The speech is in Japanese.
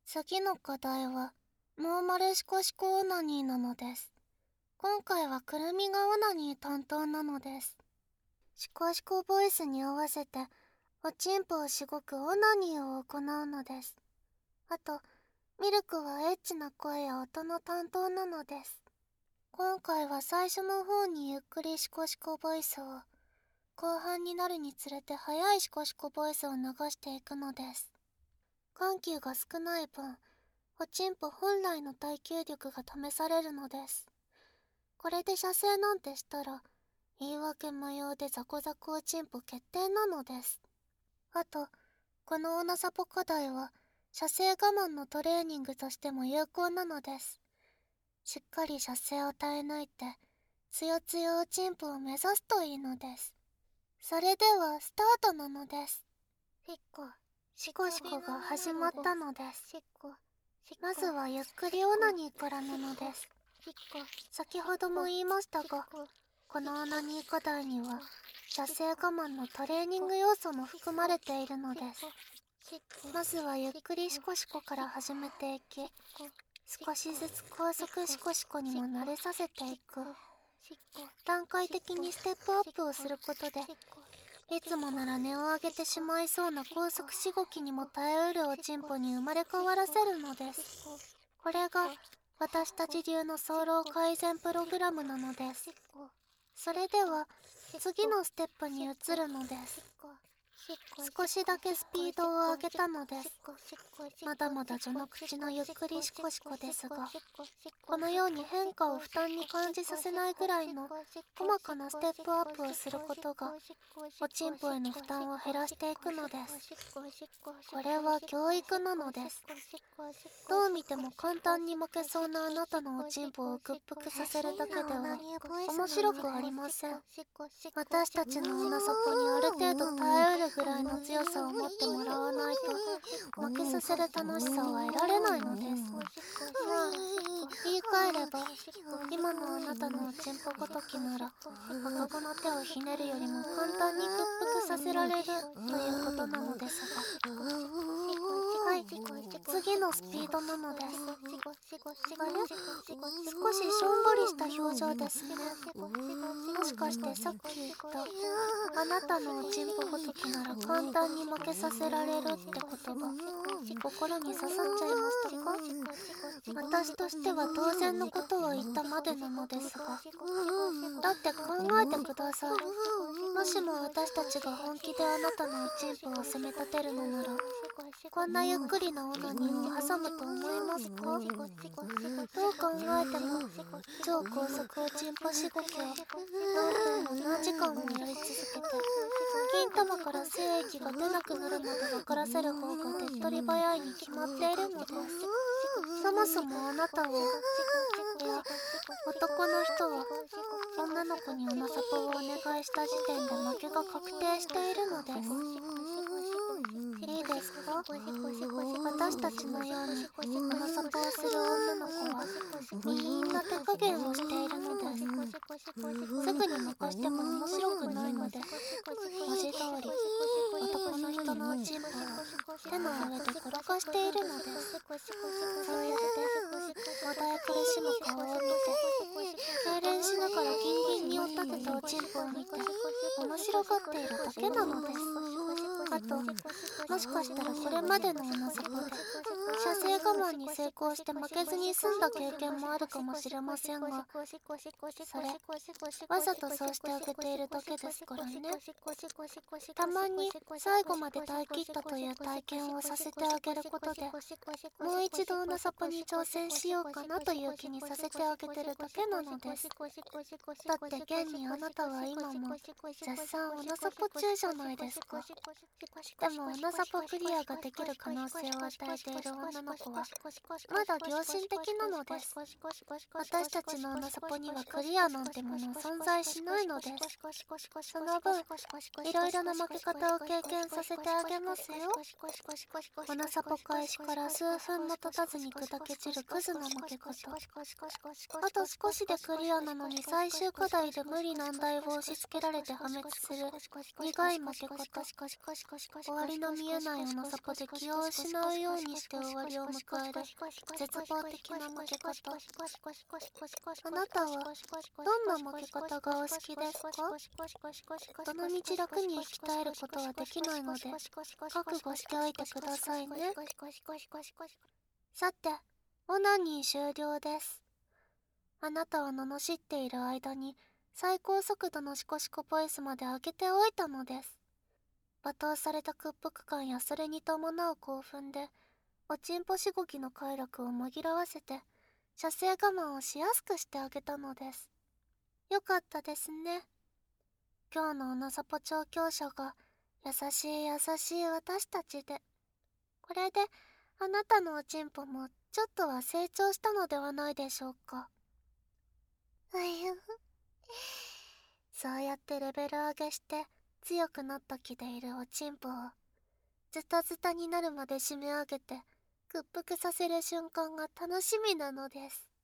次の課題はノーマルシコシコオナニーなのです。今回はくるみがオナニー担当なのです。シコシコボイスに合わせておちんぽをしごくオナニーを行うのです。あとミルクはエッチな声や音の担当なのです。今回は最初の方にゆっくりシコシコボイスを、後半になるにつれて速いシコシコボイスを流していくのです。緩急が少ない分、おちんぽ本来の耐久力が試されるのです。これで射精なんてしたら、言い訳無用でザコザコおちんぽ決定なのです。あと、このオナサポ課題は、射精我慢のトレーニングとしても有効なのです。しっかり射精を耐え抜いて、つよつよおちんぽを目指すといいのです。それではスタートなのです。シコシコが始まったのです。まずはゆっくりオナニーからなのです。先ほども言いましたが、このオナニー課題には射精我慢のトレーニング要素も含まれているのです。まずはゆっくりシコシコから始めていき、少しずつ高速シコシコにも慣れさせていく。段階的にステップアップをすることで、いつもなら音を上げてしまいそうな高速しごきにも耐えうるおちんぽに生まれ変わらせるのです。これが私たち流の早漏改善プログラムなのです。それでは次のステップに移るのです。少しだけスピードを上げたのです。まだまだ序の口のゆっくりシコシコですが、このように変化を負担に感じさせないぐらいの細かなステップアップをすることが、おちんぽへの負担を減らしていくのです。これは教育なのです。どう見ても簡単に負けそうなあなたのおちんぽを屈服させるだけでは面白くありません。私たちのオナサポにある程度耐えうるぐらいの強さを持ってもらわないと負けさせる楽しさは得られないのです。言い換えれば、今のあなたのおちんぽごときなら赤子の手をひねるよりも簡単に屈服させられるということなのですが、はい、次のスピードなのです。あれ、少ししょんぼりした表情ですね。もしかしてさっき言ったあなたのおちんぽごときなら簡単に負けさせられるって言葉、心に刺さっちゃいましたか？私としては当然のことを言ったまでなのですが、だって考えてください。もしも私たちが本気であなたのおちんぽを責め立てるのなら、こんなゆっくりなオナニーを挟むと思いますか？どう考えても超高速おちんぽしごきを何分も何時間もやり続けて、金玉から精液が出なくなるまで分からせる方が手っ取り早いに決まっているのです。そもそもあなたは、いや、男の人は女の子にオナサポをお願いした時点で負けが確定しているのです。いいですか？私たちのようにオナサポをする女の子はみんな手加減をしているのです。すぐに任しても面白くないので、文字通り男の人のおちんぽを手の上で転がしているのです。そうやってもだえ苦しむ顔を見て、痙攣しながらギンギンに追っ立てたおちんぽを見て面白がっているだけなのです。あと、もしかしたらこれまでのオナサポで射精我慢に成功して負けずに済んだ経験もあるかもしれませんが、それわざとそうしてあげているだけですからね。たまに最後まで耐え切ったという体験をさせてあげることで、もう一度オナサポに挑戦しようかなという気にさせてあげてるだけなのです。だって現にあなたは今も絶賛オナサポ中じゃないですか。でもオナサポクリアができる可能性を与えている女の子はまだ良心的なのです。私たちの穴サポにはクリアなんてもの存在しないのです。その分、いろいろな負け方を経験させてあげますよ。穴サポ開始から数分も経たずに砕け散るクズな負け方。あと少しでクリアなのに最終課題で無理難題を押し付けられて破滅する苦い負け方。終わりの見えない穴サポで気を失うようにして終わりを迎える絶望的な負け方。あなたはどんな負け方がお好きですか？どの道楽に生き絶えることはできないので覚悟しておいてくださいね。さて、オナニー終了です。あなたは罵っている間に最高速度のシコシコボイスまで上げておいたのです。罵倒された屈服感やそれに伴う興奮でおちんぽしごきの快楽を紛らわせて射精我慢をしやすくしてあげたのです。よかったですね。今日のおなさぽ調教者が優しい優しい私たちで、これであなたのおちんぽもちょっとは成長したのではないでしょうか。そうやってレベル上げして強くなった気でいるおちんぽをズタズタになるまで締め上げて屈服させる瞬間が楽しみなのです。